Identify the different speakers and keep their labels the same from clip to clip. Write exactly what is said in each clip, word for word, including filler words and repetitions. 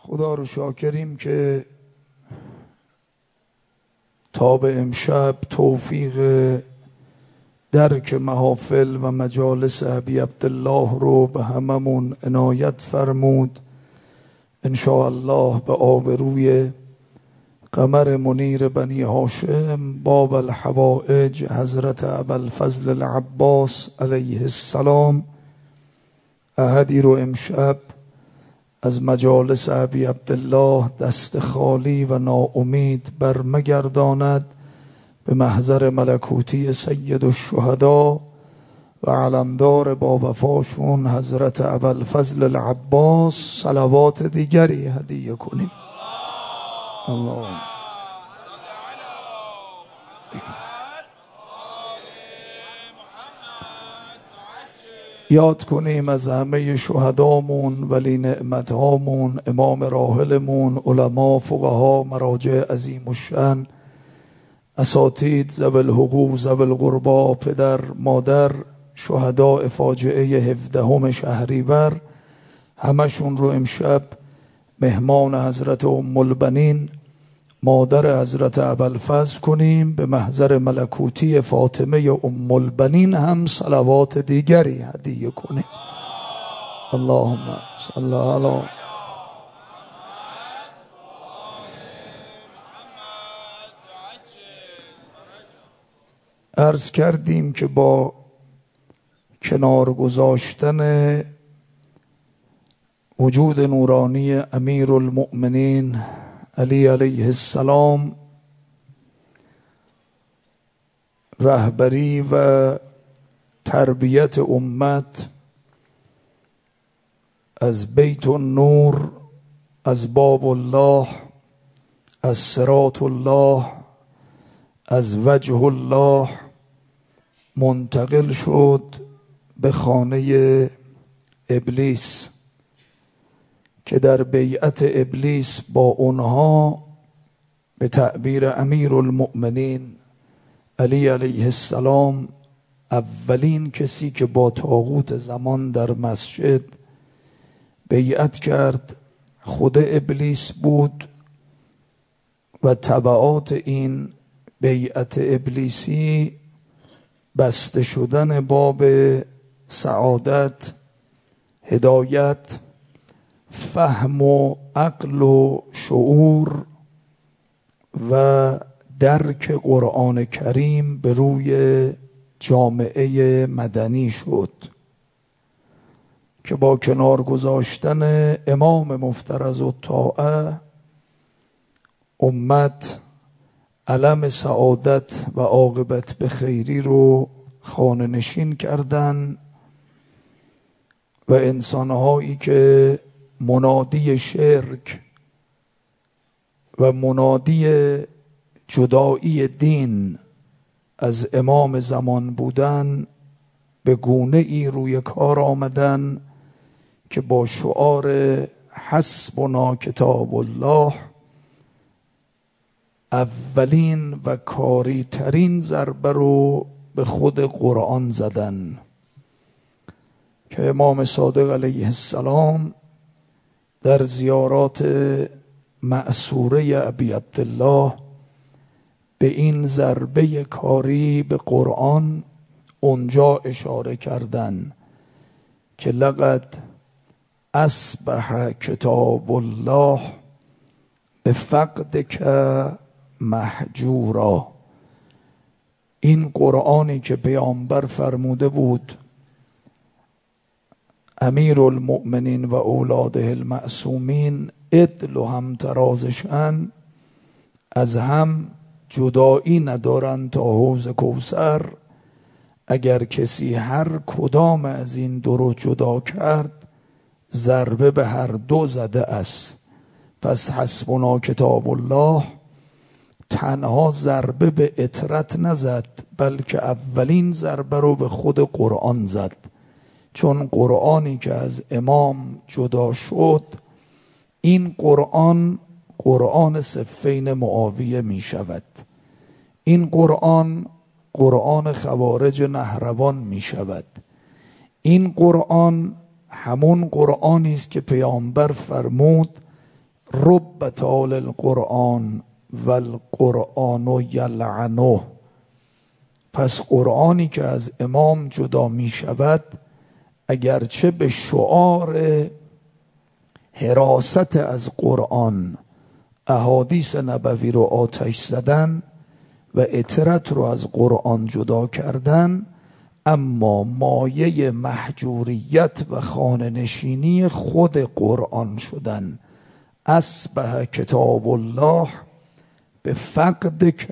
Speaker 1: خدا رو شاکریم که تا به امشب توفیق درک محافل و مجالس ابی عبدالله رو به هممون عنایت فرمود. انشاءالله به آبروی قمر منیر بنی هاشم باب الحوائج حضرت ابوالفضل العباس علیه السلام احدی رو امشب از مجالس ابی عبدالله دست خالی و ناامید برمگرداند به محضر ملکوتی سید الشهدا و علمدار با وفاشون حضرت ابوالفضل العباس صلوات دیگری هدیه کنیم. اللهم یاد کنیم از همه شهدامون، ولی نعمت هامون، امام راحلمون، علما، فقها، مراجع عظیم الشأن، اساتید، ذوی الحقوق، ذوی القربا، پدر، مادر، شهداء فاجعه هفدهم شهریور، همشون رو امشب مهمان حضرت ام البنین مادر حضرت ابوالفضل کنیم. به محضر ملکوتی فاطمه ام البنین هم صلوات دیگری هدیه کنیم. اللهم صل علی عرض کردیم که با کنار گذاشتن وجود نورانی امیر المؤمنین علی علیه السلام، رهبری و تربیت امت از بیت النور، از باب الله، از صراط الله، از وجه الله منتقل شد به خانه ابلیس که در بیعت ابلیس با اونها به تعبیر امیر المؤمنین علی علیه السلام اولین کسی که با طاغوت زمان در مسجد بیعت کرد خود ابلیس بود و تبعات این بیعت ابلیسی بسته شدن باب سعادت، هدایت، فهم و عقل و شعور و درک قرآن کریم به روی جامعه مدنی شد که با کنار گذاشتن امام مفترض الطاعه امت علم سعادت و عاقبت به خیری رو خانه نشین کردن و انسانهایی که منادی شرک و منادی جدایی دین از امام زمان بودن به گونه ای روی کار آمدن که با شعار حسبنا کتاب الله اولین و کاری ترین ضربه رو به خود قرآن زدن که امام صادق علیه السلام در زیارات مأثوره ابی عبدالله به این ضربه کاری به قرآن اونجا اشاره کردن که لقد اصبح کتاب الله به فقدک محجورا. این قرآنی که پیامبر فرموده بود امیر المؤمنین و اولاده المعصومین عدل و همترازشن، از هم جدایی ندارن تا حوض کوثر. اگر کسی هر کدام از این دو رو جدا کرد ضربه به هر دو زده است. پس حسبنا کتاب الله تنها ضربه به اطرت نزد، بلکه اولین ضربه رو به خود قرآن زد، چون قرآنی که از امام جدا شد این قرآن قرآن صفین معاویه می شود. این قرآن قرآن خوارج نهروان می شود. این قرآن همون قرآنی است که پیامبر فرمود رب تال القرآن و القرآن یلعنه. پس قرآنی که از امام جدا می شود اگرچه به شعار حراست از قرآن احادیث نبوی رو آتش زدن و اطرت رو از قرآن جدا کردن، اما مایه محجوریت و خانه نشینی خود قرآن شدن. اصبح کتاب الله به فقدک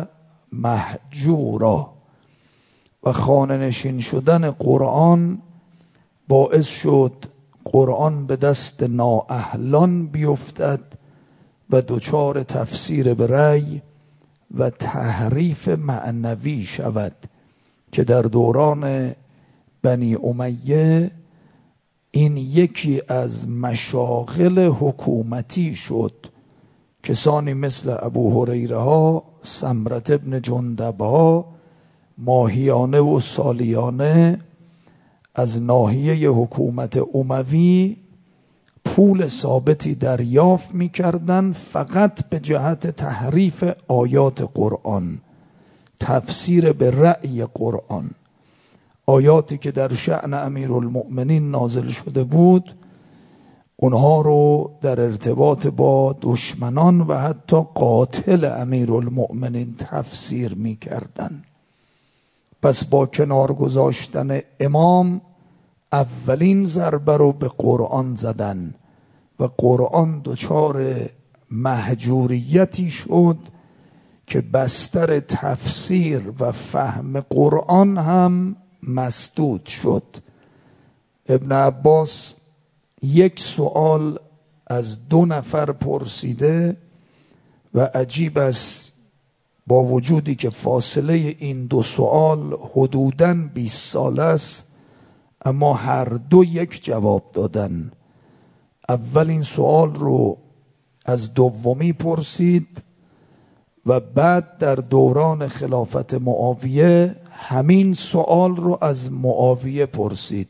Speaker 1: محجورا. و خانه نشین شدن قرآن باعث شد قرآن به دست نااهلان بیفتد و دچار تفسیر به رأی و تحریف معنوی شود که در دوران بنی امیه این یکی از مشاغل حکومتی شد. کسانی مثل ابو هریره ها، سمرة ابن جندب ها، ماهیانه و سالیانه از ناحیه حکومت اموی پول ثابتی دریافت می کردن فقط به جهت تحریف آیات قرآن، تفسیر به رأی قرآن. آیاتی که در شأن امیرالمؤمنین نازل شده بود اونها رو در ارتباط با دشمنان و حتی قاتل امیرالمؤمنین تفسیر می کردن. پس با کنار گذاشتن امام اولین ضربه رو به قرآن زدن و قرآن دچار محجوریتی شد که بستر تفسیر و فهم قرآن هم مسدود شد. ابن عباس یک سوال از دو نفر پرسیده و عجیب است با وجودی که فاصله این دو سوال حدوداً بیست سال است اما هر دو یک جواب دادن. اول این سوال رو از دومی پرسید و بعد در دوران خلافت معاویه همین سوال رو از معاویه پرسید.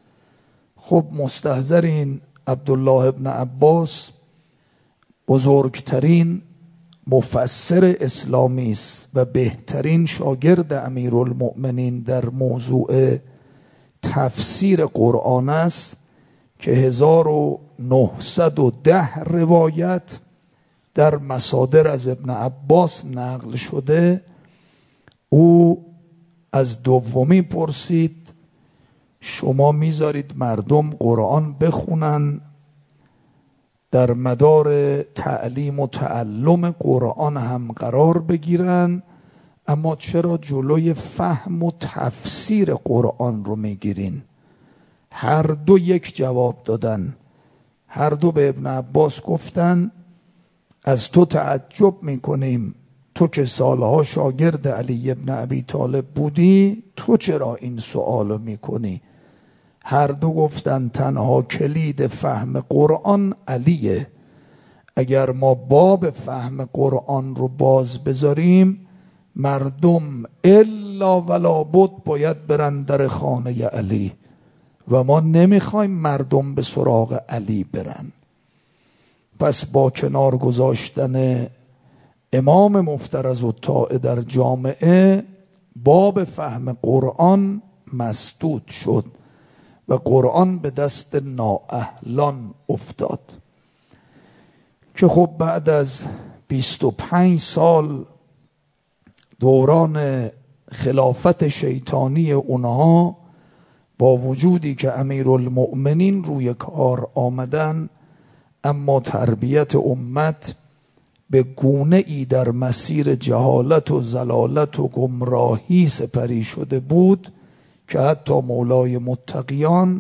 Speaker 1: خب مستحضرین عبدالله ابن عباس بزرگترین مفسر اسلامی است و بهترین شاگرد امیرالمؤمنین در موضوع تفسیر قرآن است که هزار و نهصد و ده روایت در مصادر از ابن عباس نقل شده. او از دومی پرسید شما میذارید مردم قرآن بخونن در مدار تعلیم و تعلم قرآن هم قرار بگیرن، اما چرا جلوی فهم و تفسیر قرآن رو میگیرین؟ هر دو یک جواب دادن. هر دو به ابن عباس گفتن از تو تعجب میکنیم، تو که سالها شاگرد علی ابن ابی طالب بودی، تو چرا این سوالو میکنی؟ هر دو گفتن تنها کلید فهم قرآن علیه. اگر ما باب فهم قرآن رو باز بذاریم مردم الا ولا بد باید برن در خانه علی و ما نمیخوایم مردم به سراغ علی برن. پس با کنار گذاشتن امام مفترض الطاعه در جامعه باب فهم قرآن مسدود شد و قرآن به دست نااهلان افتاد که خب بعد از بیست و پنج سال دوران خلافت شیطانی اونها با وجودی که امیرالمؤمنین روی کار آمدن اما تربیت امت به گونه ای در مسیر جهالت و ضلالت و گمراهی سپری شده بود که حتی مولای متقیان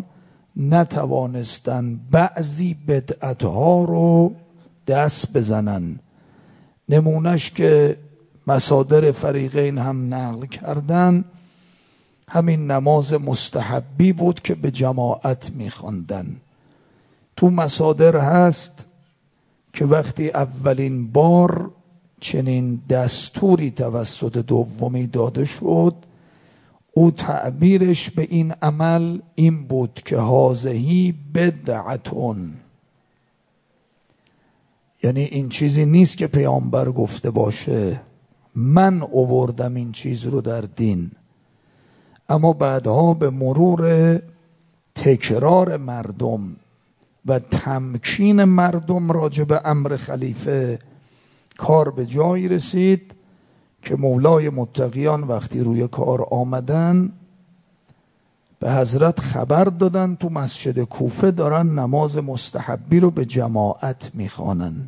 Speaker 1: نتوانستن بعضی بدعتها رو دست بزنن. نمونش که مصادر فریقین هم نقل کردن همین نماز مستحبی بود که به جماعت میخواندن. تو مصادر هست که وقتی اولین بار چنین دستوری توسط دومی داده شد او تعبیرش به این عمل این بود که هازهی بدعتون، یعنی این چیزی نیست که پیامبر گفته باشه، من آوردم این چیز رو در دین. اما بعدها به مرور تکرار مردم و تمکین مردم راجع به امر خلیفه کار به جایی رسید که مولای متقیان وقتی روی کار آمدن به حضرت خبر دادن تو مسجد کوفه دارن نماز مستحبی رو به جماعت میخوانن.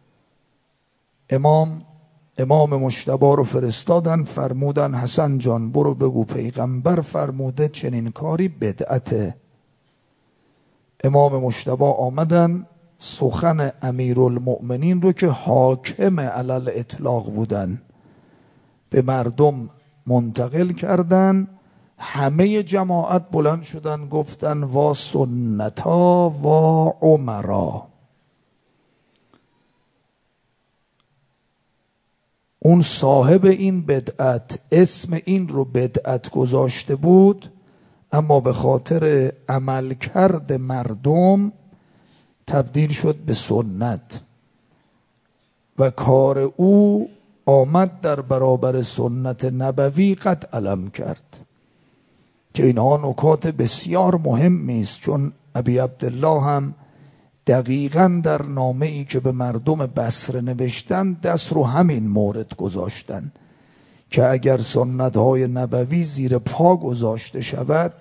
Speaker 1: امام امام مجتبی رو فرستادن، فرمودن حسن جان برو بگو پیغمبر فرموده چنین کاری بدعته. امام مجتبی آمدن سخن امیرالمؤمنین رو که حاکم علل اطلاق بودن به مردم منتقل کردن. همه جماعت بلند شدن گفتن وا سنتا و عمرا. اون صاحب این بدعت اسم این رو بدعت گذاشته بود، اما به خاطر عمل کرد مردم تبدیل شد به سنت و کار او آمد در برابر سنت نبوی قد علم کرد که اینها نکات بسیار مهمی است. چون ابی عبدالله هم دقیقاً در نامه ای که به مردم بصره نوشتن دست رو همین مورد گذاشتن که اگر سنت های نبوی زیر پا گذاشته شود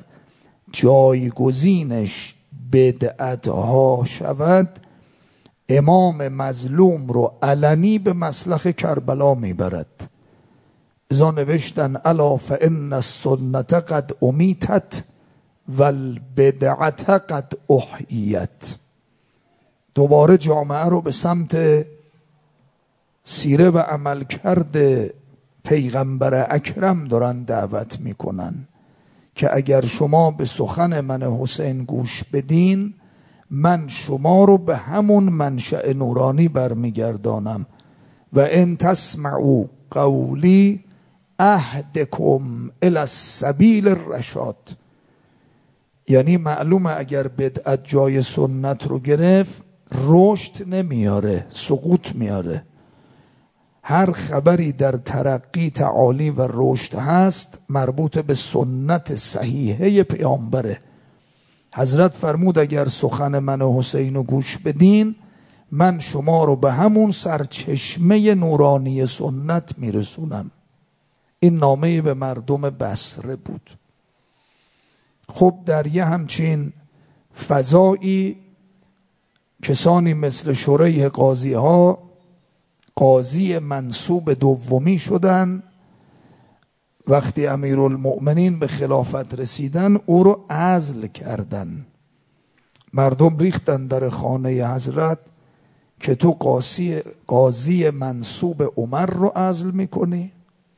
Speaker 1: جایگزینش بدعت ها شود، امام مظلوم رو علنی به مسلخ کربلا میبرد. ازا نوشتن الا فان السنت قد امیتت والبدعت قد احییت. دوباره جامعه رو به سمت سیره و عمل کرده پیغمبر اکرم دارن دعوت میکنن که اگر شما به سخن من حسین گوش بدین من شما رو به همون منشأ نورانی برمیگردانم و ان تسمعوا قولی اهدکم الی السبیل الرشاد. یعنی معلومه اگر بدعت جای سنت رو گرفت رشد نمیاره، سقوط میاره. هر خبری در ترقی تعالی و رشد هست مربوط به سنت صحیحه پیامبره. حضرت فرمود اگر سخن من و حسین رو گوش بدین من شما رو به همون سرچشمه نورانی سنت میرسونم. این نامه به مردم بصره بود. خب در یه همچین فضایی کسانی مثل شریح قاضی ها قاضی منصوب دومی شدن. وقتی امیرالمؤمنین به خلافت رسیدن او رو عزل کردن. مردم ریختن در خانه حضرت که تو قاضی قاضی منصوب عمر رو عزل میکنی.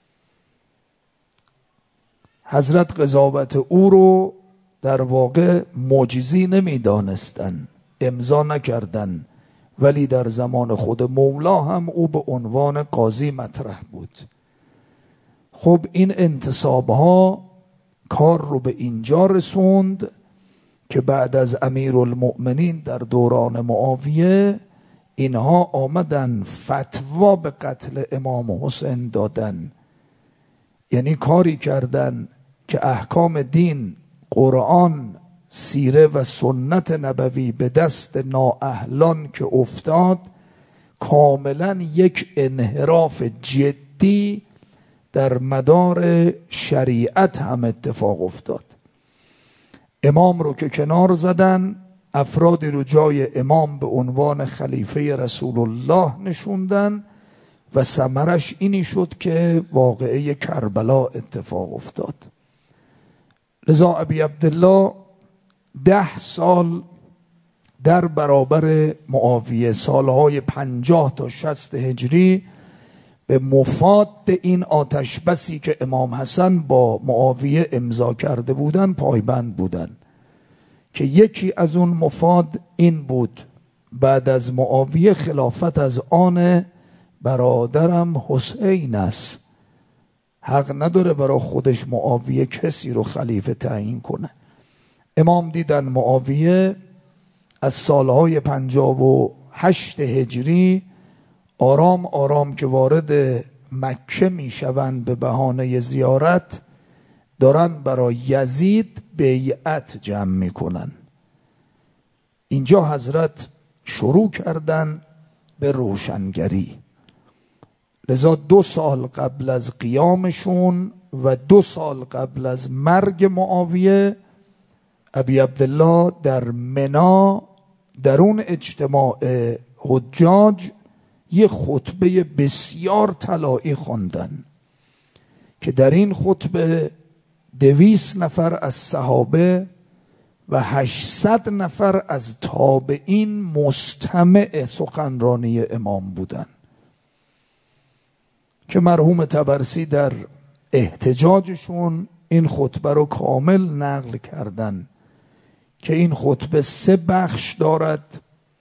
Speaker 1: حضرت قضاوت او رو در واقع معجزی نمیدانستن، امضا نکردن، ولی در زمان خود مولا هم او به عنوان قاضی مطرح بود. خب این انتصاب ها کار رو به اینجا رسوند که بعد از امیرالمؤمنین در دوران معاویه اینها آمدن فتوا به قتل امام حسین دادن. یعنی کاری کردن که احکام دین، قرآن، سیره و سنت نبوی به دست نااهلان که افتاد کاملا یک انحراف جدی در مدار شریعت هم اتفاق افتاد. امام رو که کنار زدن افرادی رو جای امام به عنوان خلیفه رسول الله نشوندن و ثمرش اینی شد که واقعه کربلا اتفاق افتاد. لذا ابی عبدالله ده سال در برابر معاویه، سالهای پنجاه تا شصت هجری، به مفاد این آتش بسی که امام حسن با معاویه امضا کرده بودن پایبند بودن که یکی از اون مفاد این بود بعد از معاویه خلافت از آن برادرم حسین است، حق نداره برای خودش معاویه کسی رو خلیفه تعیین کنه. امام دیدن معاویه از سالهای پنجاه و هشت هجری آرام آرام که وارد مکه می شوند به بهانه زیارت، دارن برای یزید بیعت جمع می کنن. اینجا حضرت شروع کردن به روشنگری. لذا دو سال قبل از قیامشون و دو سال قبل از مرگ معاویه، ابی عبدالله در منا در اون اجتماع حجاج یه خطبه بسیار طلایی خوندن که در این خطبه دویست نفر از صحابه و هشتصد نفر از تابعین مستمع سخنرانی امام بودن که مرحوم طبرسی در احتجاجشون این خطبه رو کامل نقل کردن که این خطبه سه بخش دارد.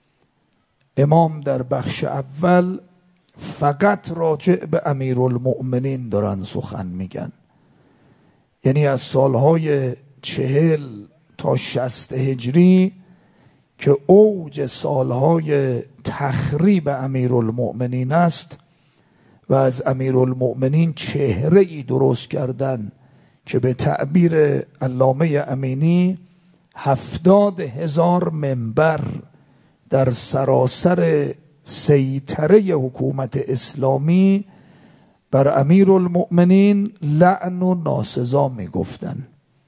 Speaker 1: امام در بخش اول فقط راجع به امیرالمؤمنین دارن سخن میگن، یعنی از سالهای چهل تا شصت هجری که اوج سالهای تخریب امیرالمؤمنین است و از امیرالمؤمنین چهره ای درست کردن که به تعبیر علامه امینی هفتاد هزار منبر در سراسر سیطره حکومت اسلامی بر امیرالمؤمنین لعن و ناسزا می گفتن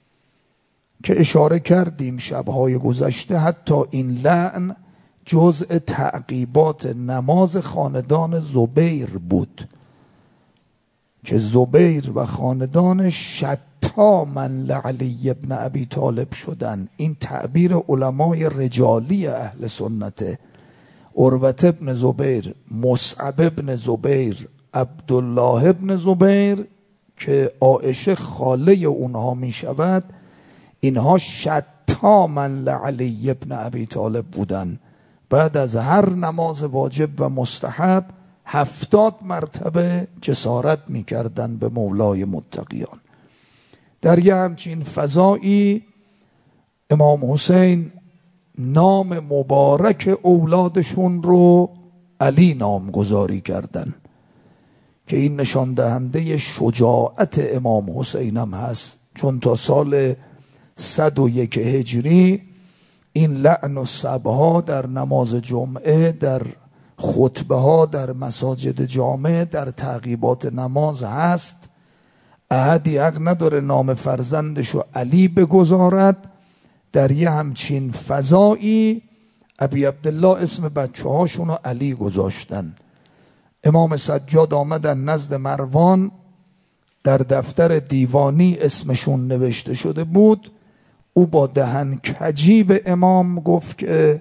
Speaker 1: که اشاره کردیم شبهای گذشته. حتی این لعن جزء تعقیبات نماز خاندان زبیر بود که زبیر و خاندانش شتاما لعلی ابن ابی طالب شدن. این تعبیر علمای رجالی اهل سنته. عروة ابن زبیر، مصعب ابن زبیر، عبدالله ابن زبیر که عایشه خاله اونها می شود، اینها شتاما لعلی ابن ابی طالب بودن. بعد از هر نماز واجب و مستحب هفتاد مرتبه جسارت می کردن به مولای متقیان. در یه همچین فضایی امام حسین نام مبارک اولادشون رو علی نامگذاری کردن که این نشان دهنده شجاعت امام حسین هم هست، چون تا سال صد و یک هجری این لعن و سبها در نماز جمعه، در خطبه ها در مساجد جامع، در تعقیبات نماز هست. احدی حق نداره نام فرزندشو علی بگذارد. در یه همچین فضایی ابی عبدالله اسم بچه هاشونو علی گذاشتن. امام سجاد آمدن نزد مروان، در دفتر دیوانی اسمشون نوشته شده بود. او با دهن کجی به امام گفت که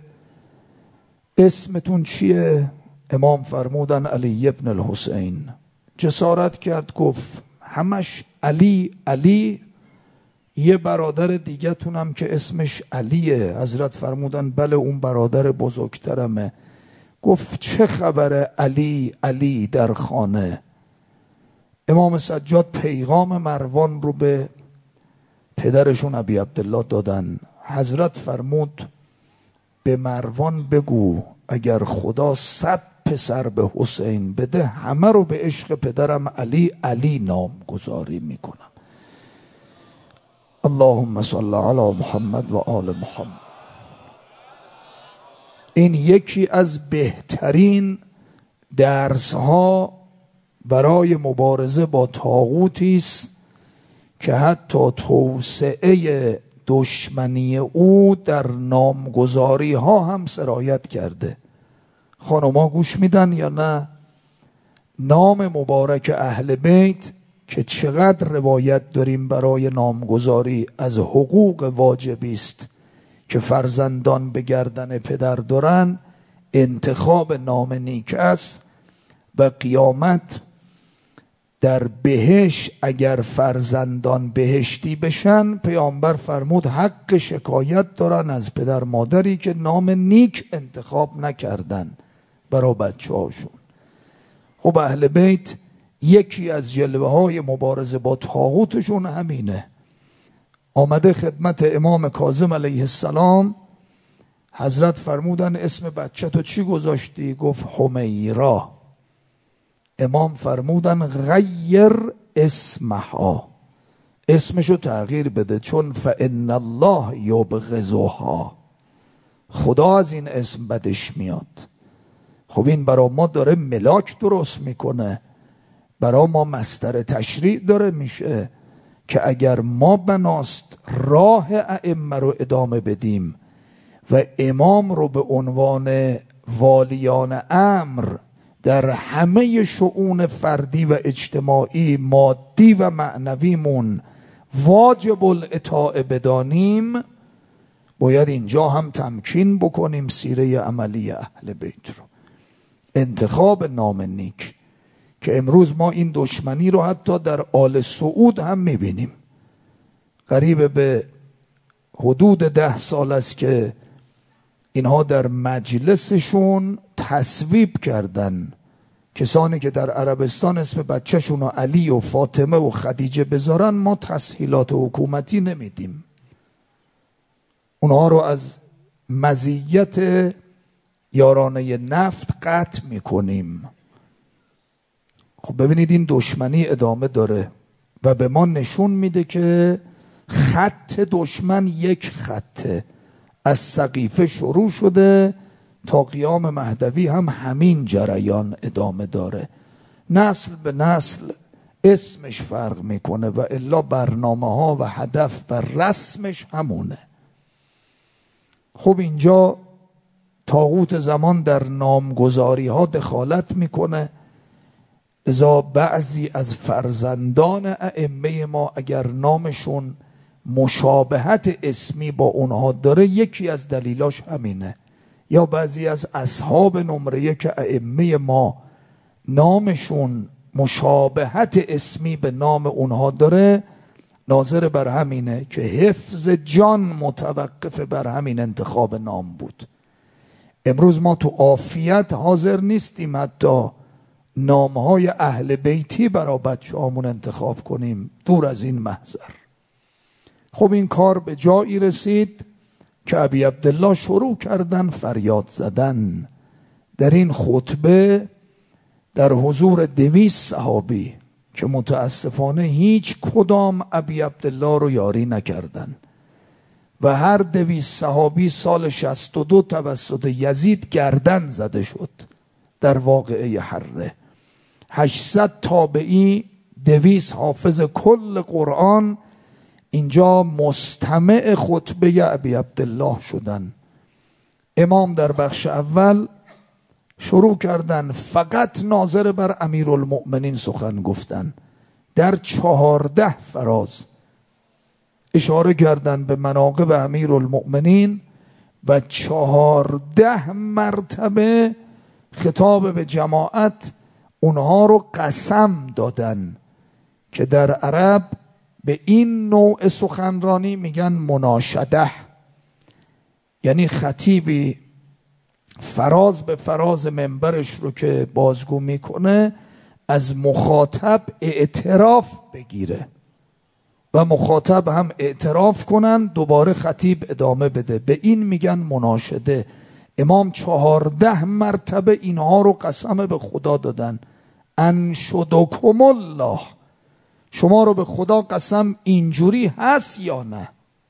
Speaker 1: اسمتون چیه؟ امام فرمودن علی ابن الحسین. جسارت کرد گفت همش علی علی، یه برادر دیگه تونم که اسمش علیه. حضرت فرمودن بله اون برادر بزرگترمه. گفت چه خبره علی علی در خانه؟ امام سجاد پیغام مروان رو به پدرشون ابی عبدالله دادن. حضرت فرمود به مروان بگو اگر خدا صد پسر به حسین بده همه رو به عشق پدرم علی علی نام گذاری میکنم. اللهم صل علی محمد و آل محمد. این یکی از بهترین درس ها برای مبارزه با طاغوتی است که حتی توسعه دشمنی او در نامگذاری ها هم سرایت کرده. خانوما گوش میدن یا نه؟ نام مبارک اهل بیت که چقدر روایت داریم برای نامگذاری از حقوق واجبی است که فرزندان به گردن پدر دارن. انتخاب نام نیک است و قیامت در بهشت اگر فرزندان بهشتی بشن، پیامبر فرمود حق شکایت دارن از پدر مادری که نام نیک انتخاب نکردن برای بچه هاشون. خب اهل بیت یکی از جلوه های مبارزه با طاغوتشون همینه. آمده خدمت امام کاظم علیه السلام، حضرت فرمودن اسم بچه تو چی گذاشتی؟ گفت حمیرا. امام فرمودن غیر اسمها، اسمشو تغییر بده، چون فإن الله یبغضها، خدا از این اسم بدش میاد. خب این برا ما داره ملاک درست میکنه، برا ما مصدر تشریع داره میشه که اگر ما بناست راه ائمه رو ادامه بدیم و امام رو به عنوان والیان امر در همه شؤون فردی و اجتماعی، مادی و معنویمون واجب الاطاعه بدانیم، باید اینجا هم تمکین بکنیم سیره عملی اهل بیت رو. انتخاب نام نیک که امروز ما این دشمنی رو حتی در آل سعود هم میبینیم. قریب به حدود ده سال است که اینها در مجلسشون تصویب کردن کسانی که در عربستان اسم بچهشون رو علی و فاطمه و خدیجه بذارن ما تسهیلات حکومتی نمیدیم، اونها رو از مزیت یارانه نفت قطع میکنیم. خب ببینید این دشمنی ادامه داره و به ما نشون میده که خط دشمن یک خطه، از سقیفه شروع شده تا قیام مهدوی هم همین جریان ادامه داره. نسل به نسل اسمش فرق میکنه و الا برنامه ها و هدف و رسمش همونه. خب اینجا طاغوت زمان در نامگذاری ها دخالت میکنه، لذا بعضی از فرزندان ائمه ما اگر نامشون مشابهت اسمی با اونها داره، یکی از دلیلاش همینه. یا بعضی از اصحاب نمره یک ائمه ما نامشون مشابهت اسمی به نام اونها داره، ناظر بر همینه که حفظ جان متوقف بر همین انتخاب نام بود. امروز ما تو عافیت حاضر نیستیم حتی نامهای اهل بیتی برای بچه هامون انتخاب کنیم، دور از این محضر. خب این کار به جایی رسید که ابی عبدالله شروع کردن فریاد زدن. در این خطبه در حضور دویست صحابی که متاسفانه هیچ کدام ابی عبدالله رو یاری نکردن و هر دویست صحابی سال شصت و دو توسط یزید گردن زده شد در واقعه حره. هشتصد تابعی، دویست حافظ کل قرآن اینجا مستمع خطبه ابی عبدالله شدن. امام در بخش اول شروع کردن فقط ناظر بر امیرالمؤمنین سخن گفتن. در چهارده فراز اشاره کردن به مناقب امیرالمؤمنین و چهارده مرتبه خطاب به جماعت اونها رو قسم دادن که در عرب به این نوع سخنرانی میگن مناشده، یعنی خطیبی فراز به فراز منبرش رو که بازگو میکنه از مخاطب اعتراف بگیره و مخاطب هم اعتراف کنن، دوباره خطیب ادامه بده، به این میگن مناشده. امام چهارده مرتبه اینها رو قسم به خدا دادن. انشدکم الله، شما رو به خدا قسم اینجوری هست یا نه؟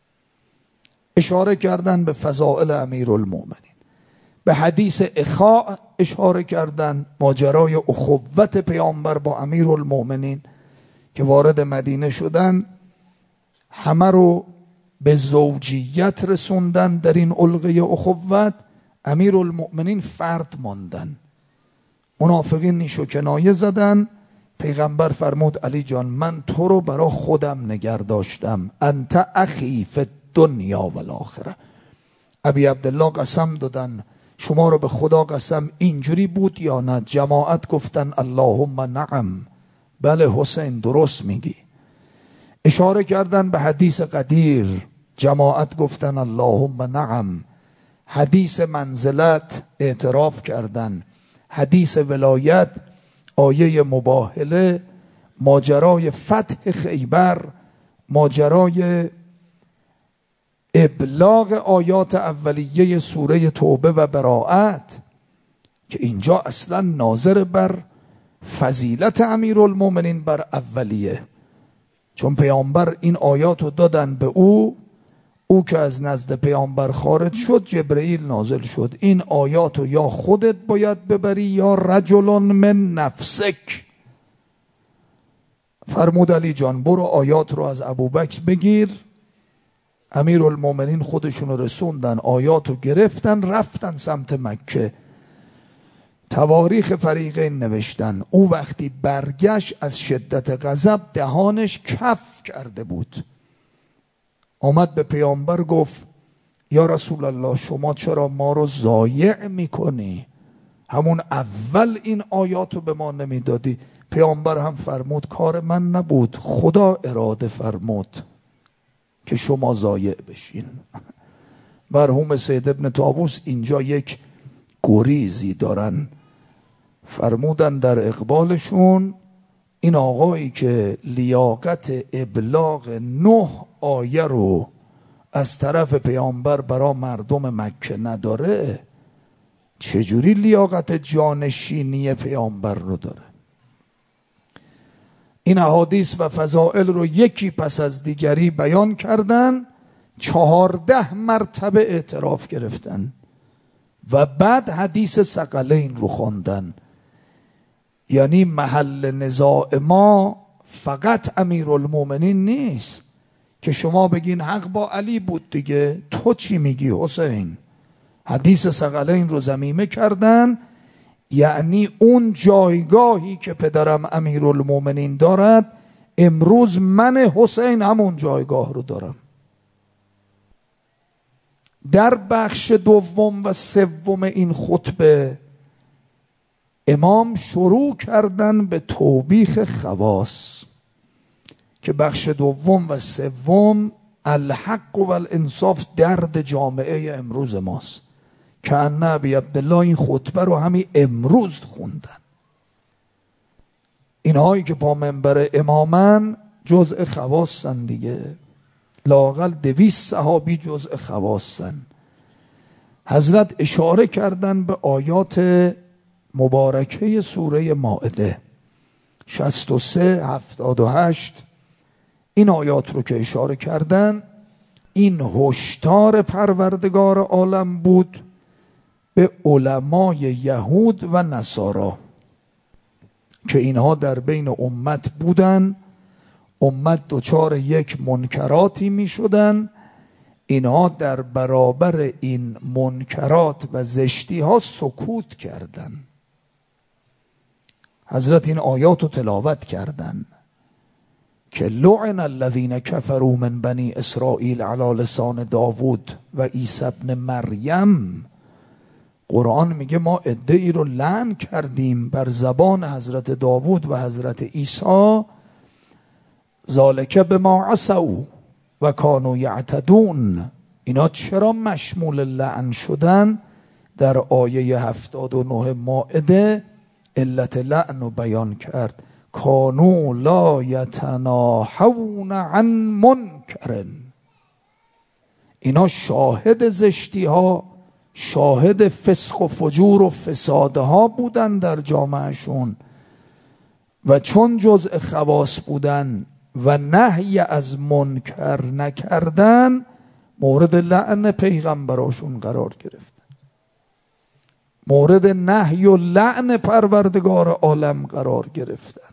Speaker 1: اشاره کردن به فضائل امیرالمؤمنین، به حدیث اخاء اشاره کردن، ماجرای اخوت پیامبر با امیرالمؤمنین که وارد مدینه شدن، همه رو به زوجیت رسوندن در این علقه اخوت. امیرالمؤمنین فرد ماندن، منافقین نیش و کنایه زدن. پیغمبر فرمود علی جان من تو رو برا خودم نگر داشتم، انت اخی فی الدنیا و الاخره. ابی عبدالله قسم دادن شما رو به خدا قسم اینجوری بود یا نه؟ جماعت گفتن اللهم نعم، بله حسین درست میگی. اشاره کردن به حدیث قدیر، جماعت گفتن اللهم نعم. حدیث منزلت اعتراف کردن، حدیث ولایت، آیه مباهله، ماجرای فتح خیبر، ماجرای ابلاغ آیات اولیه سوره توبه و براءت که اینجا اصلا ناظر بر فضیلت امیرالمومنین بر اولیه، چون پیامبر این آیات رو دادن به او، او که از نزد پیامبر خارج شد جبرئیل نازل شد این آیات رو یا خودت باید ببری یا رجل من نفسک. فرمود علی جان برو آیات رو از ابوبکر بگیر. امیرالمومنین خودشون رو رسوندن، آیات رو گرفتن، رفتن سمت مکه. تواریخ فریقین نوشتن او وقتی برگشت از شدت غضب دهانش کف کرده بود. آمد به پیامبر گفت یا رسول الله شما چرا ما رو ضایع میکنی؟ همون اول این آیات رو به ما نمیدادی. پیامبر هم فرمود کار من نبود، خدا اراده فرمود که شما ضایع بشین. مرحوم سید ابن طاووس اینجا یک گریزی دارن، فرمودن در اقبالشون این آقایی که لیاقت ابلاغ نه آیه رو از طرف پیامبر برای مردم مکه نداره، چجوری لیاقت جانشینی پیامبر رو داره؟ این احادیث و فضائل رو یکی پس از دیگری بیان کردن، چهارده مرتبه اعتراف گرفتن و بعد حدیث ثقلین رو خواندن. یعنی محل نزاع ما فقط امیرالمومنین نیست که شما بگین حق با علی بود دیگه، تو چی میگی حسین؟ حدیث ثقلین رو ضمیمه کردن، یعنی اون جایگاهی که پدرم امیرالمومنین دارد امروز من حسین همون جایگاه رو دارم. در بخش دوم و سوم این خطبه امام شروع کردن به توبیخ خواص که بخش دوم و سوم الحق و الانصاف درد جامعه امروز ماست. که ان ابی عبدالله این خطبه رو همین امروز خوندن. اینهایی که با منبر امامن جزء خواصن دیگه، لااقل دویست صحابی جزء خواصن. حضرت اشاره کردن به آیات مبارکه سوره مائده شصت و سه هفتاد و هشت. این آیات رو که اشاره کردن این هشدار پروردگار عالم بود به علمای یهود و نصارا که اینها در بین امت بودن، امت دچار یک منکراتی می شدن، اینها در برابر این منکرات و زشتی ها سکوت کردن. حضرت این آیات رو تلاوت کردن که لعن الذین کفروا من بنی اسرائیل علی لسان داوود و عیسی ابن مریم. قرآن میگه ما عده‌ای رو لعن کردیم بر زبان حضرت داوود و حضرت عیسی، ذالک بما عصوا و کانوا یعتدون. اینا چرا مشمول لعن شدن؟ در آیه هفتاد و نه مائده علت لعن رو بیان کرد، کانوا لا یتناهون عن منکر. اینا شاهد زشتی ها، شاهد فسق و فجور و فسادها بودن در جامعهشون و چون جزء خواص بودن و نهی از منکر نکردن مورد لعن پیغمبراشون قرار گرفتن، مورد نهی و لعن پروردگار عالم قرار گرفتن.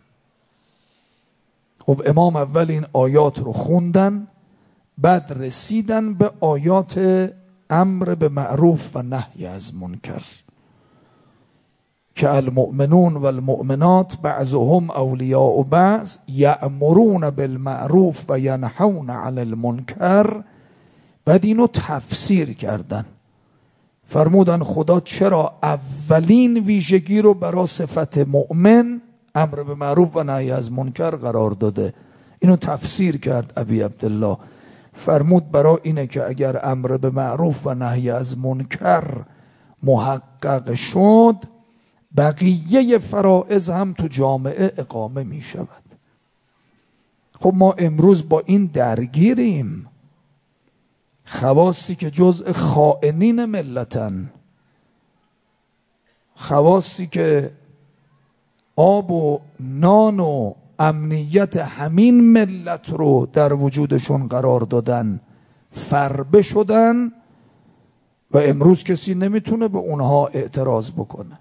Speaker 1: خب امام اول این آیات رو خوندن، بعد رسیدن به آیات امر به معروف و نهی از منکر که المؤمنون و المؤمنات بعضهم اولیاء بعض یأمرون بالمعروف و ینهون عن المنکر. بعد اینو تفسیر کردن، فرمودن خدا چرا اولین ویژگی رو برای صفت مؤمن امر به معروف و نهی از منکر قرار داده. اینو تفسیر کرد ابی عبدالله، فرمود برای اینه که اگر امر به معروف و نهی از منکر محقق شد بقیه فرائض هم تو جامعه اقامه می شود. خب ما امروز با این درگیریم. خواصی که جزء خائنین ملتن، خواصی که آب و نان و امنیت همین ملت رو در وجودشون قرار دادن، فربه شدن و امروز کسی نمیتونه به اونها اعتراض بکنه.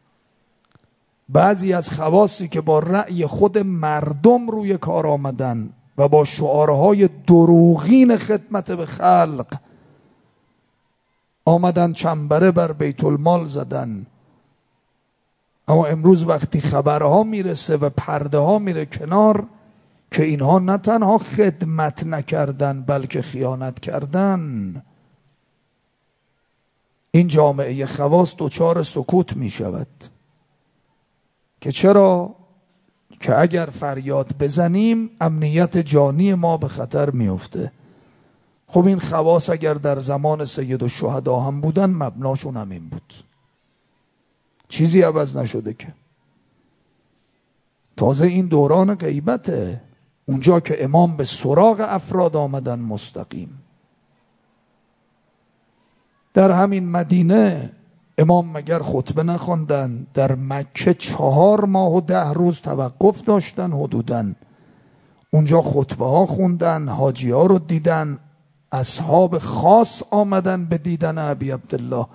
Speaker 1: بعضی از خواصی که با رأی خود مردم روی کار آمدن و با شعارهای دروغین خدمت به خلق آمدن چنبره بر بیت المال زدن، اما امروز وقتی خبرها میرسه و پرده ها میره کنار که اینها نه تنها خدمت نکردن بلکه خیانت کردن، این جامعه خواص دچار سکوت میشود. که چرا؟ که اگر فریاد بزنیم امنیت جانی ما به خطر میفته. خب این خواص اگر در زمان سید الشهدا هم بودن مبناشون همین بود، چیزی عوض نشده که. تازه این دوران غیبته، اونجا که امام به سراغ افراد آمدن مستقیم. در همین مدینه امام مگر خطبه نخواندن؟ در مکه چهار ماه و ده روز توقف داشتن حدوداً، اونجا خطبه ها خوندن، حاجی ها رو دیدن، اصحاب خاص آمدن به دیدن ابی عبدالله.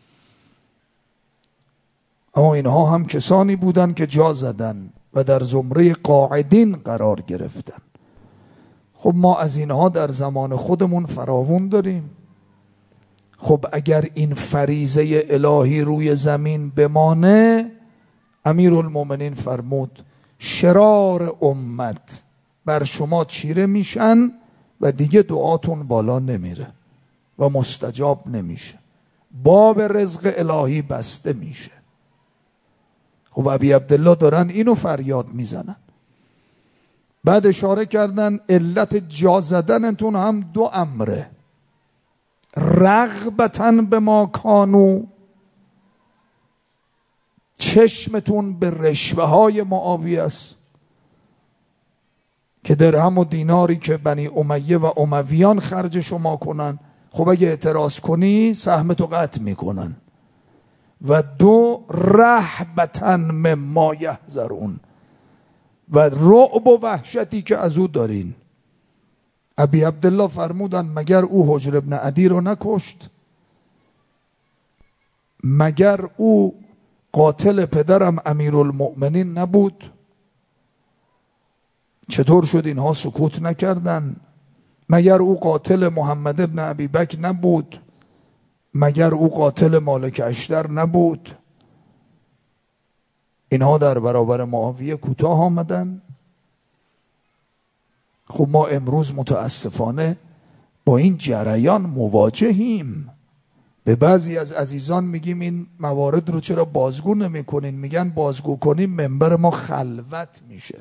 Speaker 1: اما اینها هم کسانی بودن که جا زدن و در زمره قاعدین قرار گرفتن. خب ما از اینها در زمان خودمون فراوون داریم. خب اگر این فریضه الهی روی زمین بمانه، امیرالمومنین فرمود شرار امت بر شما چیره میشن و دیگه دعاتون بالا نمیره و مستجاب نمیشه، باب رزق الهی بسته میشه. خب ابی عبدالله دارن اینو فریاد میزنن. بعد اشاره کردن علت جا زدنتون هم دو امره: رغبتاً به ما کانو، چشمتون به رشوه های معاویه است که درهم و دیناری که بنی امیه و امویان خرج شما کنن، خب اگه اعتراض کنی سهمتو قطع میکنن. و دو رهبتاً مما یحذرون، و رعب و وحشتی که از او دارین. ابی عبدالله فرمودن مگر او حجر ابن عدی رو نکشت؟ مگر او قاتل پدرم امیرالمؤمنین نبود؟ چطور شد اینها سکوت نکردن؟ مگر او قاتل محمد ابن ابی بکر نبود؟ مگر او قاتل مالک اشتر نبود؟ اینها در برابر معاویه کوتاه آمدن. خب ما امروز متاسفانه با این جریان مواجهیم. به بعضی از عزیزان میگیم این موارد رو چرا بازگو نمی کنین؟ میگن بازگو کنیم منبر ما خلوت میشه.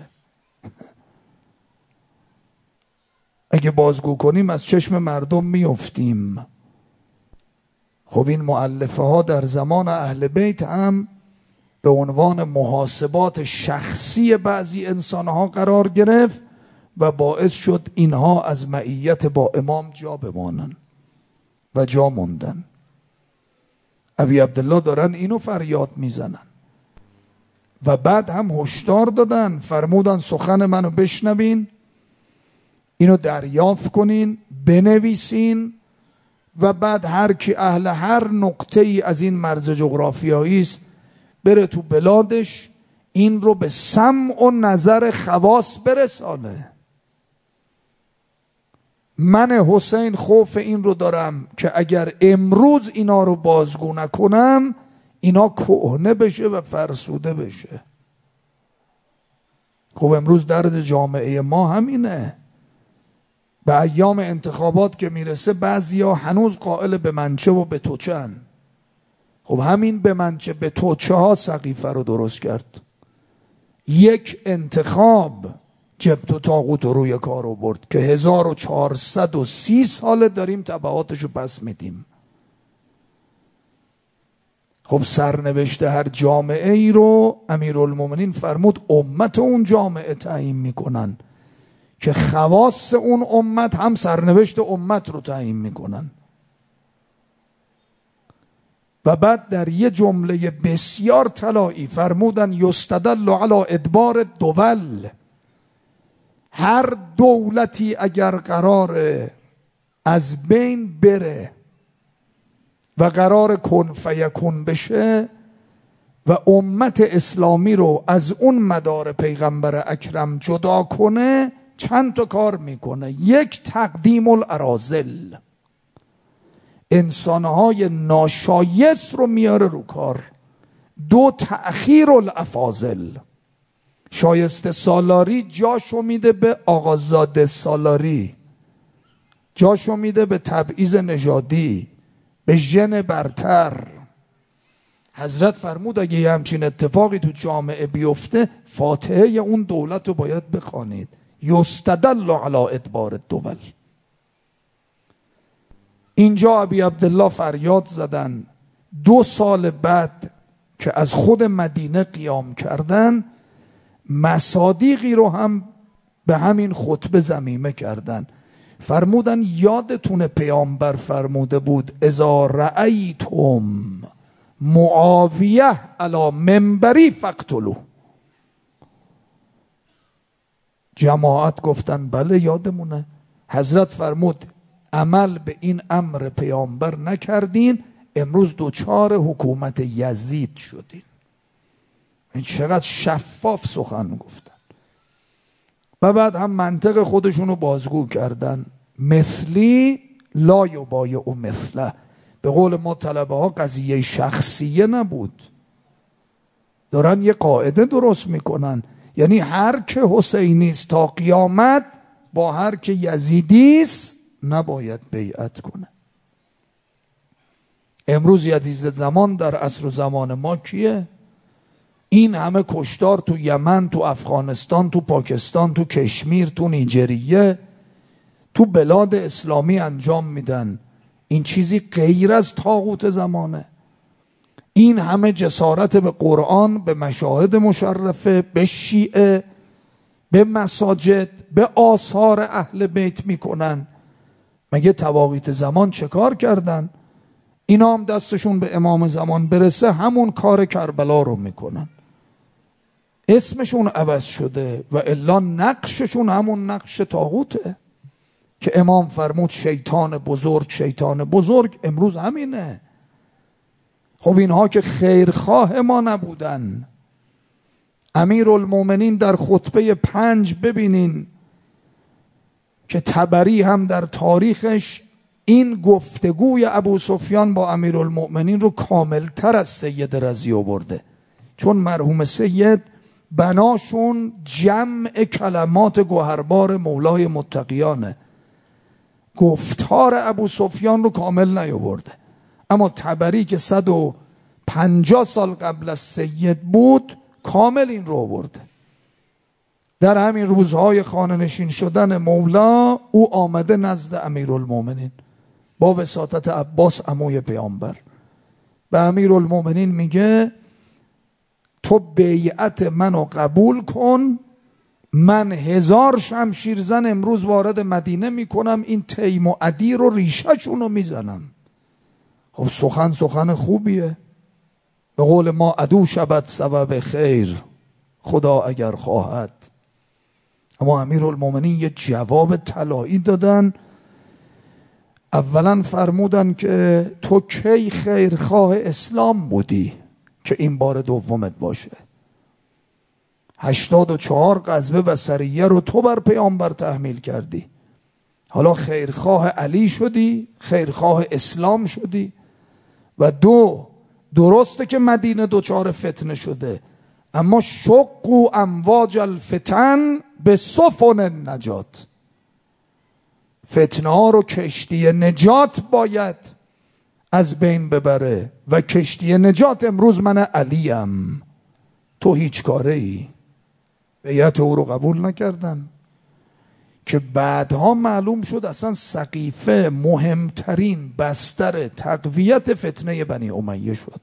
Speaker 1: اگه بازگو کنیم از چشم مردم میافتیم. خب این مؤلفه ها در زمان اهل بیت هم به عنوان محاسبات شخصی بعضی انسان ها قرار گرفت و باعث شد اینها از معیت با امام جا بمانن و جا موندن. ابی عبدالله دارن اینو فریاد میزنن و بعد هم هشدار دادن، فرمودن سخن منو بشنوین، اینو دریافت کنین، بنویسین و بعد هر کی اهل هر نقطه ای از این مرز جغرافیایی است بره تو بلادش این رو به سمع و نظر خواص برسانه. من حسین خوف این رو دارم که اگر امروز اینا رو بازگو نکنم اینا کهنه بشه و فرسوده بشه. خب امروز درد جامعه ما همینه. به ایام انتخابات که میرسه بعضیا هنوز قائل به منچه و به توچن. خب همین به منچه به توچه ها سقیفه رو درست کرد. یک انتخاب جبت و طاغوت رو روی کار آورد که هزار و چهارصد و سی ساله داریم تبعاتشو پس میدیم. خب سرنوشت هر جامعه ای رو امیرالمومنین فرمود امت اون جامعه تعیین میکنن که خواص اون امت هم سرنوشت امت رو تعیین میکنن. و بعد در یه جمله بسیار طلایی فرمودن یستدل علی ادبار دول. هر دولتی اگر قراره از بین بره و قرار کن فیکون بشه و امت اسلامی رو از اون مدار پیغمبر اکرم جدا کنه، چند تا کار میکنه. یک، تقدیم الاراذل، انسانهای ناشایست رو میاره رو کار. دو، تأخیر الافاضل، شایسته سالاری جاشو میده به آقازاده سالاری، جاشو میده به تبعیض نژادی، به ژن برتر. حضرت فرمود اگه یه همچین اتفاقی تو جامعه بیفته فاتحه اون دولت رو باید بخوانید. یستدل علی ادبار الدول. اینجا ابی عبدالله فریاد زدن. دو سال بعد که از خود مدینه قیام کردن، مصادیقی رو هم به همین خطبه ضمیمه کردن. فرمودن یادتونه پیامبر فرموده بود اذا رأیتم معاویه علی منبری فاقتلوه. جماعت گفتن بله یادمونه. حضرت فرمود عمل به این امر پیامبر نکردین، امروز دوچار حکومت یزید شدین. این چقدر شفاف سخن گفتن. و بعد هم منطق خودشونو بازگو کردن. مثلی لا یبایع مثله. به قول ما طلبه ها قضیه شخصیه نبود، دارن یه قاعده درست میکنن. یعنی هر که حسینیست تا قیامت با هر که یزیدیست نباید بیعت کنه. امروز یزید زمان در عصر و زمان ما کیه؟ این همه کشتار تو یمن، تو افغانستان، تو پاکستان، تو کشمیر، تو نیجریه، تو بلاد اسلامی انجام میدن. این چیزی غیر از طاغوت زمانه؟ این همه جسارت به قرآن، به مشاهد مشرفه، به شیعه، به مساجد، به آثار اهل بیت میکنن. مگه طواغیت زمان چه کار کردن؟ اینا هم دستشون به امام زمان برسه همون کار کربلا رو میکنن. اسمشون عوض شده و الا نقششون همون نقش طاغوته که امام فرمود شیطان بزرگ شیطان بزرگ. امروز همینه. خب اینها که خیرخواه ما نبودن. امیرالمومنین در خطبه پنج ببینین که طبری هم در تاریخش این گفتگوی ابو سفیان با امیرالمومنین رو کاملتر از سید رضی آورده، چون مرحوم سید بناشون جمع کلمات گوهربار مولای متقیانه. گفتار ابو سفیان رو کامل نیاورده، اما طبری که صد و پنجاه سال قبل از سید بود کامل این رو آورده. در همین روزهای خانه نشین شدن مولا او آمده نزد امیرالمومنین با وساطت عباس عموی پیامبر. به امیرالمومنین میگه تو بیعت منو قبول کن، من هزار شمشیرزن امروز وارد مدینه میکنم، این تیم و عدی رو ریشهشونو میزنم. خب سخن سخن خوبیه. به قول ما عدو شبت سبب خیر، خدا اگر خواهد. اما امیرالمومنین یه جواب طلایی دادن. اولا فرمودن که تو کی خیرخواه اسلام بودی که این بار دومت باشه؟ هشتاد و چهار غزوه و سریه رو تو بر پیامبر تحمیل کردی، حالا خیرخواه علی شدی، خیرخواه اسلام شدی. و دو، درسته که مدینه دوچار فتنه شده، اما شق و امواج الفتن به سفن النجات. فتنه ها رو کشتی نجات باید از بین ببره و کشتی نجات امروز من علیم. تو هیچ کاره ای. بیعت او رو قبول نکردن که بعدها معلوم شد اصلا سقیفه مهمترین بستر تقویت فتنه بنی امیه شد.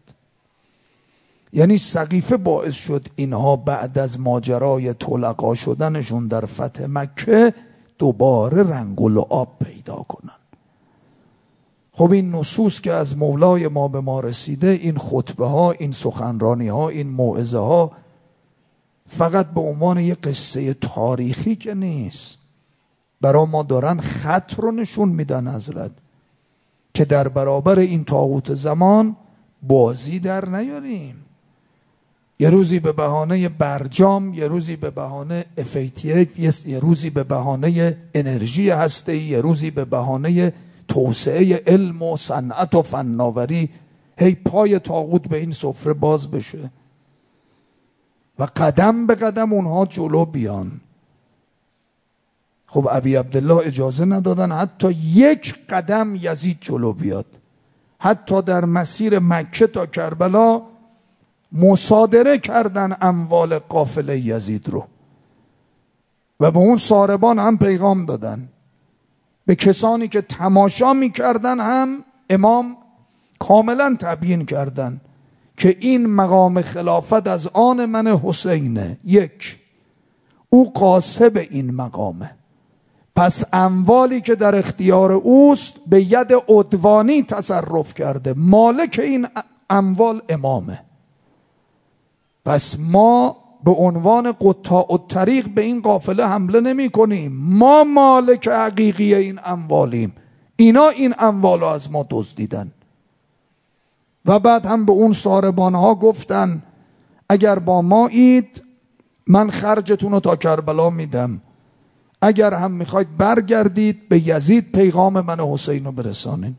Speaker 1: یعنی سقیفه باعث شد اینها بعد از ماجرای طلقا شدنشون در فتح مکه دوباره رنگ و لعاب پیدا کنن. خب این نصوص که از مولای ما به ما رسیده، این خطبه ها، این سخنرانی ها، این موعظه ها، فقط به عنوان یک قصه تاریخی که نیست، برای ما دارن خط رو نشون میدن حضرت، که در برابر این طاغوت زمان بازی در نیاریم. یه روزی به بهانه برجام، یه روزی به بهانه اف ای تی اف، یه روزی به بهانه انرژی هسته‌ای، یه روزی به بهانه توسعه علم و صنعت و فناوری، هی پای طاغوت به این سفره باز بشه و قدم به قدم اونها جلو بیان. خب ابی عبدالله اجازه ندادن حتی یک قدم یزید جلو بیاد. حتی در مسیر مکه تا کربلا مصادره کردن اموال قافله یزید رو و به اون ساربان هم پیغام دادن، به کسانی که تماشا میکردن هم امام کاملا تبیین کردن که این مقام خلافت از آن من حسینه. یک، او قاصب این مقامه، پس اموالی که در اختیار اوست به ید عدوانی تصرف کرده، مالک این اموال امامه. پس ما به عنوان قطاع الطریق به این قافله حمله نمی کنیم، ما مالک حقیقی این اموالیم، اینا این اموال از ما دزدیدن. و بعد هم به اون ساربان ها گفتن اگر با ما اید من خرجتون رو تا کربلا میدم، اگر هم میخواید برگردید به یزید پیغام من حسین رو برسانید.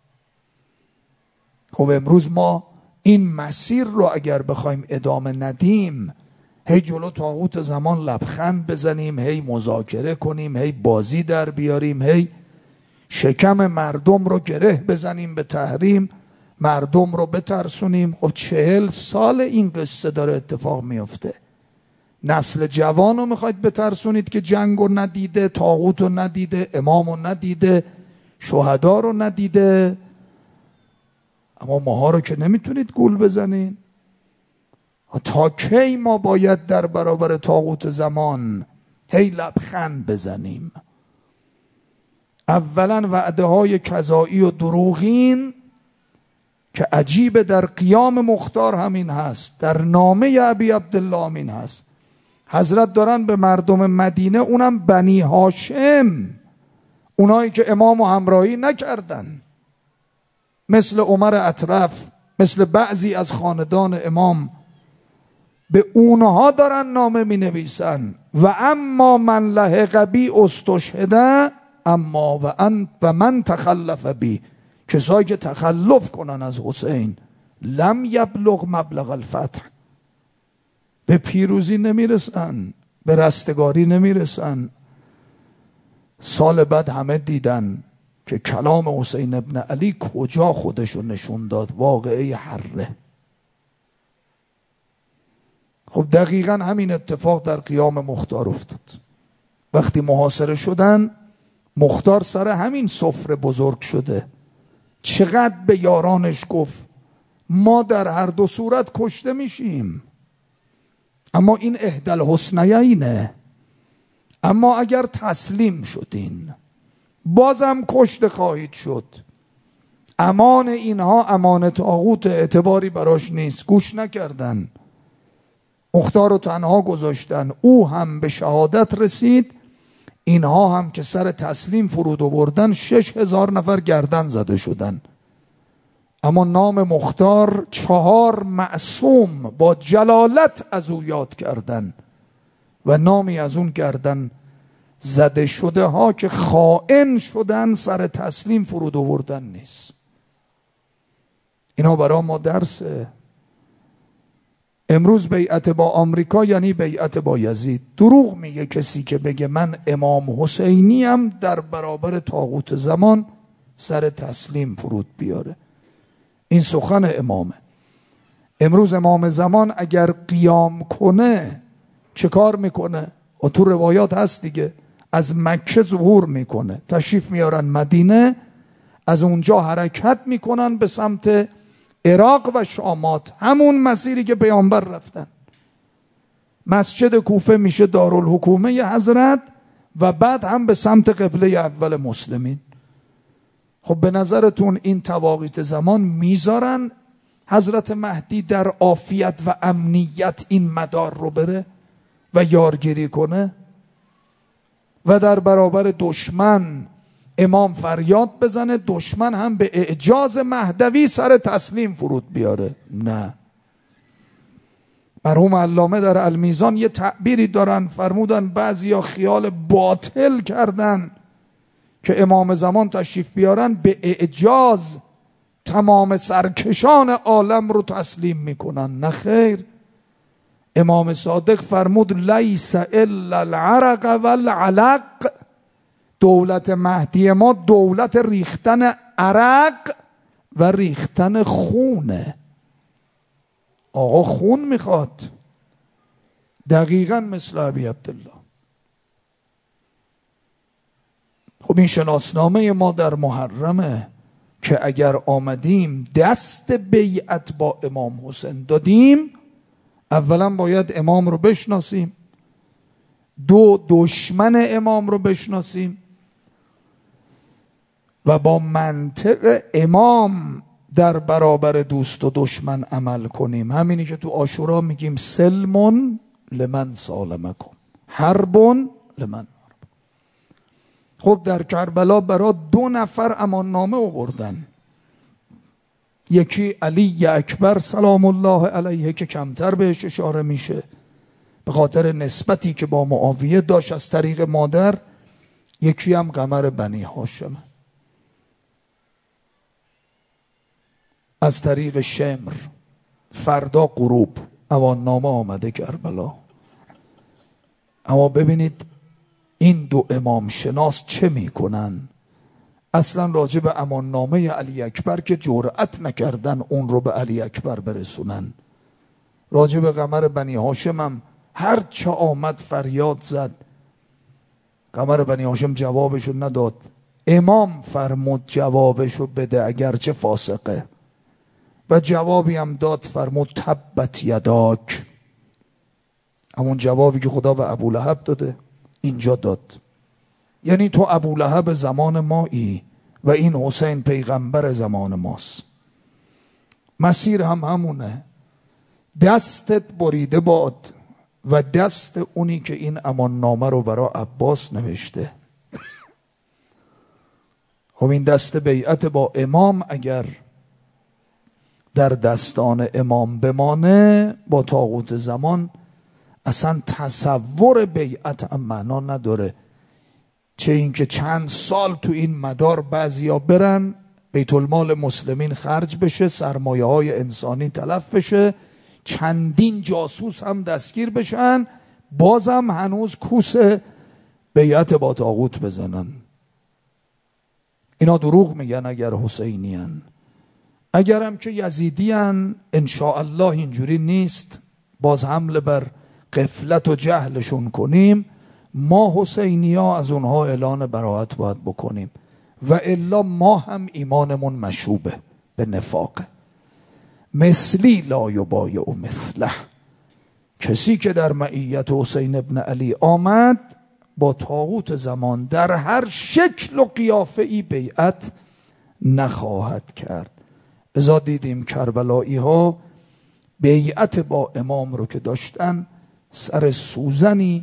Speaker 1: خب امروز ما این مسیر رو اگر بخوایم ادامه ندیم، هی جلو طاغوت زمان لبخند بزنیم، هی مذاکره کنیم، هی بازی در بیاریم، هی شکم مردم رو گره بزنیم به تحریم، مردم رو بترسونیم. خب چهل سال این قصه داره اتفاق میفته. نسل جوان رو میخواید بترسونید که جنگ رو ندیده، طاغوت رو ندیده، امام رو ندیده، شهدا رو ندیده، اما ماها رو که نمیتونید گول بزنین. تا کی ما باید در برابر طاغوت زمان هی لبخند بزنیم؟ اولا وعده های کذایی و دروغین که عجیبه در قیام مختار همین هست، در نامه ابی عبدالله همین هست. حضرت دارن به مردم مدینه، اونم بنی هاشم، اونایی که امام و همراهی نکردن، مثل عمر اطرف، مثل بعضی از خاندان امام، به اونها دارن نامه می نویسن و اما من لحق بی استشهده، اما و, ان و من تخلف بی، کسایی که تخلف کنن از حسین، لم یبلغ مبلغ الفتح، به پیروزی نمیرسن، به رستگاری نمیرسن. سال بعد همه دیدن که کلام حسین ابن علی کجا خودشو نشون داد، واقعه حره. خب دقیقا همین اتفاق در قیام مختار افتاد. وقتی محاصره شدن، مختار سر همین سفره بزرگ شده، چقدر به یارانش گفت ما در هر دو صورت کشته میشیم، اما این احدی الحسنیینه، اما اگر تسلیم شدین بازم کشته خواهید شد. امان اینها امان طاغوت، اعتباری براش نیست. گوش نکردن، مختار رو تنها گذاشتن. او هم به شهادت رسید، اینها هم که سر تسلیم فرود آوردن شش هزار نفر گردن زده شدن. اما نام مختار چهار معصوم با جلالت از او یاد کردن و نامی از اون گردن زده شده ها که خائن شدن سر تسلیم فرود آوردن نیست. اینا برای ما درسه. امروز بیعت با آمریکا یعنی بیعت با یزید. دروغ میگه کسی که بگه من امام حسینی ام در برابر طاغوت زمان سر تسلیم فرود بیاره. این سخن امامه. امروز امام زمان اگر قیام کنه چه کار میکنه؟ و تو روایات هست دیگه، از مکه ظهور میکنه، تشریف میارن مدینه، از اونجا حرکت میکنن به سمت عراق و شامات، همون مسیری که پیامبر رفتن. مسجد کوفه میشه دارالحکومه حضرت و بعد هم به سمت قبله اول مسلمین. خب به نظرتون این تواقیت زمان میذارن حضرت مهدی در عافیت و امنیت این مدار رو بره و یارگیری کنه و در برابر دشمن امام فریاد بزنه، دشمن هم به اعجاز مهدوی سر تسلیم فرود بیاره؟ نه. مرحوم علامه در المیزان یه تعبیری دارن، فرمودن بعضیا خیال باطل کردن که امام زمان تشریف بیارن به اعجاز تمام سرکشان عالم رو تسلیم میکنن. نه خیر، امام صادق فرمود لیس الا العرق والعلق، دولت مهدی ما دولت ریختن عرق و ریختن خونه. آقا خون میخواد، دقیقا مثل ابی عبدالله. خب این شناسنامه ما در محرمه که اگر آمدیم دست بیعت با امام حسین دادیم، اولا باید امام رو بشناسیم، دو دشمن امام رو بشناسیم و با منطق امام در برابر دوست و دشمن عمل کنیم. همینی که تو عاشورا میگیم سلمون لمن سالمکم، حربون لمن. خب در کربلا برای دو نفر امان نامه آوردن، یکی علی اکبر سلام الله علیه که کمتر بهش اشاره میشه به خاطر نسبتی که با معاویه داشت از طریق مادر، یکی هم قمر بنی هاشم از طریق شمر. فردا غروب امان نامه آمده کربلا. اما ببینید این دو امام شناس چه میکنن؟ اصلا راجع به امان نامه علی اکبر که جرأت نکردن اون رو به علی اکبر برسونن، راجع به قمر بنی هاشم هم هر چه آمد فریاد زد، قمر بنی هاشم جوابشو نداد. امام فرمود جوابشو بده اگرچه فاسقه، و جوابی هم داد، فرمود تبت یداک، همون جوابی که خدا به ابولهب داده اینجا داد. یعنی تو ابولهب زمان مایی و این حسین پیغمبر زمان ماست، مسیر هم همونه. دستت بریده باد و دست اونی که این امان نامه رو برای عباس نوشته. خب این دست بیعت با امام اگر در دستان امام بمانه، با طاغوت زمان اصلا تصور بیعت هم معنا نداره. چه اینکه چند سال تو این مدار بعضیا برن، بیت المال مسلمین خرج بشه، سرمایه های انسانی تلف بشه، چندین جاسوس هم دستگیر بشن، بازم هنوز کوس بیعت با طاغوت بزنن. اینا دروغ میگن اگر حسینی هن. اگرم که یزیدی هن انشاءالله اینجوری نیست، باز حمله بر غفلت و جهلشون کنیم، ما حسینی ها از اونها اعلان براءت باید بکنیم و الا ما هم ایمانمون مشوبه به نفاقه. مثلی لا یبایع مثله، کسی که در معیت حسین ابن علی آمد با طاغوت زمان در هر شکل و قیافه ای بیعت نخواهد کرد. لذا دیدیم کربلایی ها بیعت با امام رو که داشتن، سر سوزنی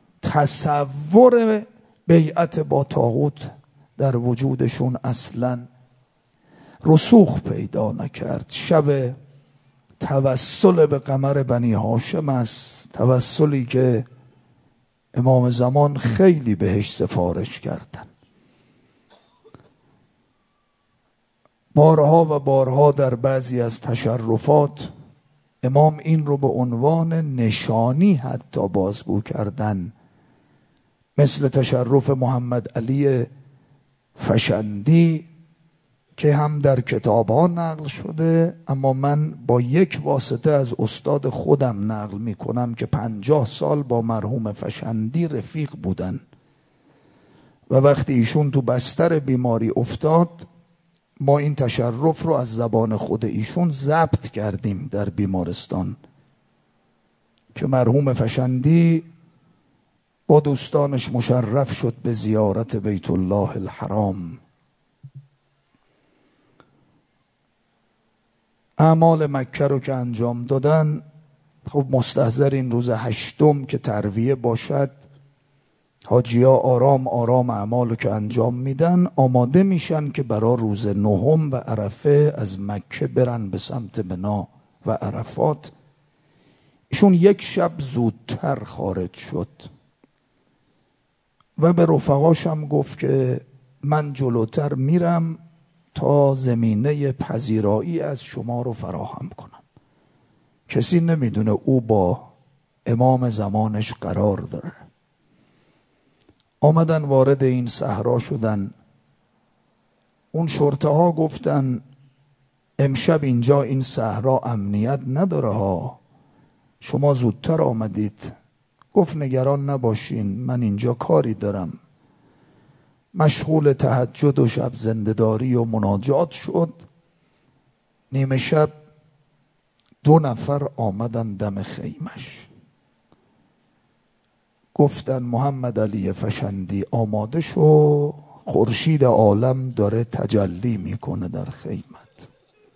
Speaker 1: تصور بیعت با طاغوت در وجودشون اصلا رسوخ پیدا نکرد. شب توسل به قمر بنی هاشم است، توسلی که امام زمان خیلی بهش سفارش کردن. بارها و بارها در بعضی از تشرفات امام این رو به عنوان نشانی حتی بازگو کردن، مثل تشرف محمد علی فشندی که هم در کتاب ها نقل شده، اما من با یک واسطه از استاد خودم نقل می کنم که پنجاه سال با مرحوم فشندی رفیق بودن و وقتی ایشون تو بستر بیماری افتاد، ما این تشرف رو از زبان خود ایشون ضبط کردیم در بیمارستان که مرحوم فشندی با دوستانش مشرف شد به زیارت بیت الله الحرام. اعمال مکه رو که انجام دادن، خب مستحضر این روز هشتم که ترویه باشد، حاجی‌ها آرام آرام اعمال رو که انجام میدن آماده میشن که برای روز نهم و عرفه از مکه برن به سمت منا و عرفات. ایشون یک شب زودتر خارج شد و به رفقاش هم گفت که من جلوتر میرم تا زمینه پذیرایی از شما رو فراهم کنم. کسی نمیدونه او با امام زمانش قرار داره. آمدن وارد این صحرا شدن. اون شرطه ها گفتن امشب اینجا این صحرا امنیت نداره ها، شما زودتر آمدید. گفت نگران نباشین، من اینجا کاری دارم. مشغول تهجد و شب زنده‌داری و مناجات شد. نیمه شب دو نفر آمدن دم خیمش، گفتن محمد علی فشندی آماده شو، خورشید عالم داره تجلی میکنه در خیمت.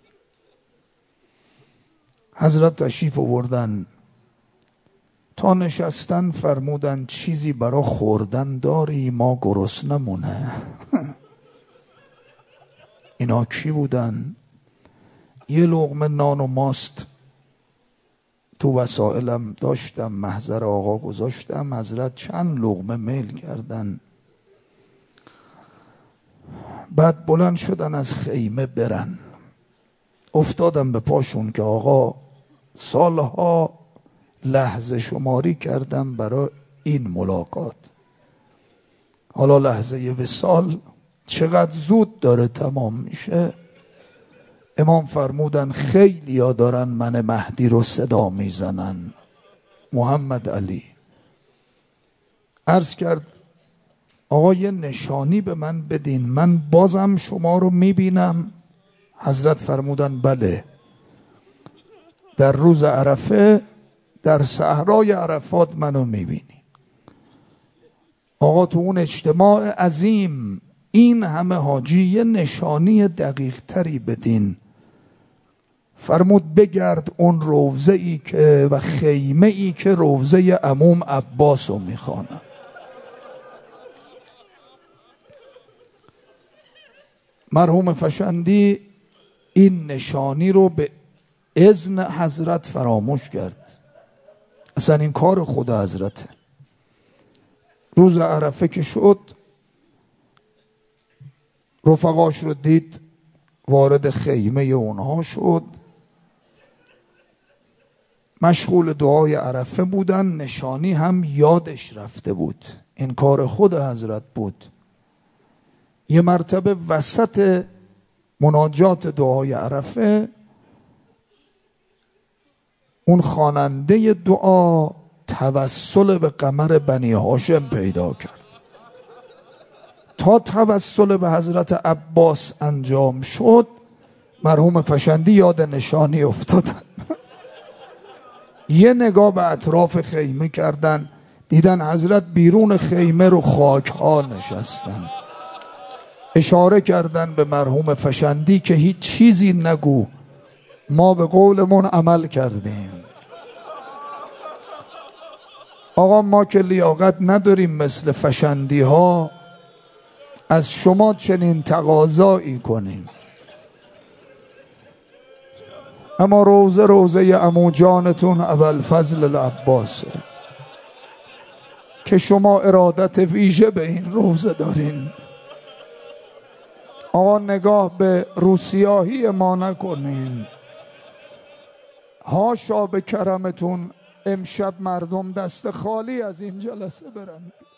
Speaker 1: حضرت تشریف آوردن، تا نشستن فرمودن چیزی برا خوردن داری؟ ما گرسنمونه. اینا کی بودن؟ یه لقمه نان و ماست تو وسائلم داشتم، محضر آقا گذاشتم. حضرت چند لقمه میل کردن، بعد بلند شدن از خیمه برن. افتادم به پاشون که آقا سالها لحظه شماری کردم برای این ملاقات، حالا لحظه وصال چقدر زود داره تمام میشه. امام فرمودن خیلی ها دارن من مهدی رو صدا میزنن. محمد علی عرض کرد آقا یه نشانی به من بدین، من بازم شما رو میبینم. حضرت فرمودن بله، در روز عرفه در صحرای عرفات منو میبینی. آقا تو اون اجتماع عظیم این همه حاجی یه نشانی دقیق تری بدین. فرمود بگرد اون روضه ای که و خیمه ای که روضه عموم عباس رو میخوانن. مرحوم فشندی این نشانی رو به اذن حضرت فراموش کرد، اصلا این کار خود حضرته. روز عرفه که شد رفقاش رو دید، وارد خیمه اونها شد، مشغول دعای عرفه بودن. نشانی هم یادش رفته بود، این کار خود حضرت بود. یه مرتبه وسط مناجات دعای عرفه اون خواننده دعا توسل به قمر بنی هاشم پیدا کرد. تا توسل به حضرت عباس انجام شد مرحوم فشندی یاد نشانی افتادن. یه نگاه به اطراف خیمه کردن، دیدن حضرت بیرون خیمه رو خاک ها نشستن. اشاره کردن به مرحوم فشندی که هیچ چیزی نگو، ما به قولمون عمل کردیم. آقا ما که لیاقت نداریم مثل فشندی ها از شما چنین تقاضایی کنیم، اما روزه روزه عمو جانتون ابوالفضل العباسه که شما ارادت ویژه به این روزه دارین. آقا نگاه به روسیاهی ما نکنین، هاشا به کرمتون امشب مردم دست خالی از این جلسه برن.